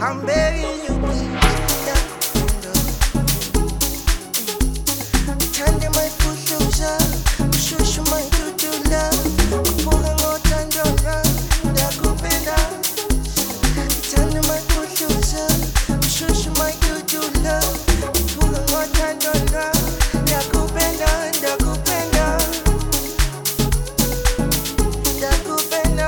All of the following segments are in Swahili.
I'm begging you, please. Tande my fuhluza, kushushu my dudula, kupuga ngotandona, ndakupenda. Tande my fuhluza, kushushu my dudula, kupuga ngotandona, ndakupenda, ndakupenda, ndakupenda.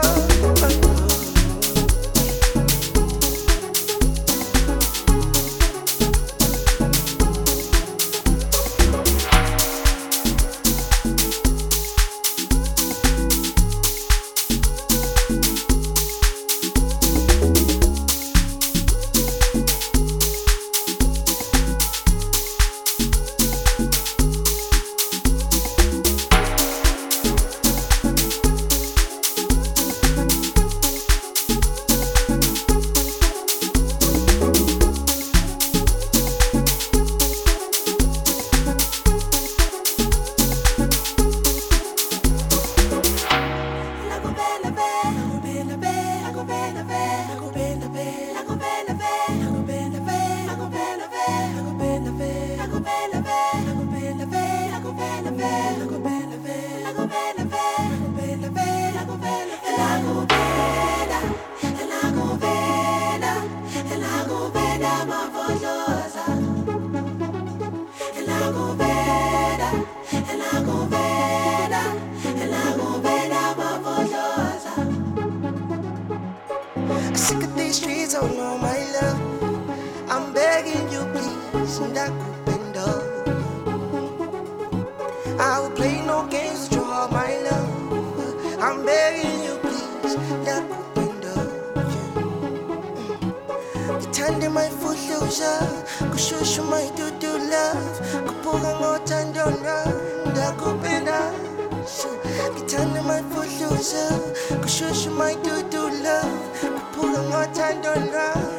Sick of these streets, oh no, my love. I'm begging you, please, ndakupenda. I will play no games with your heart, my love. I'm begging you, please, ndakupenda. Ngithande my fuhluza, kushushu my dudu love, kupuga ngotandona, ndakupenda. Ngithande my fuhluza, kushushu my dudu love, kupuga ngotandona.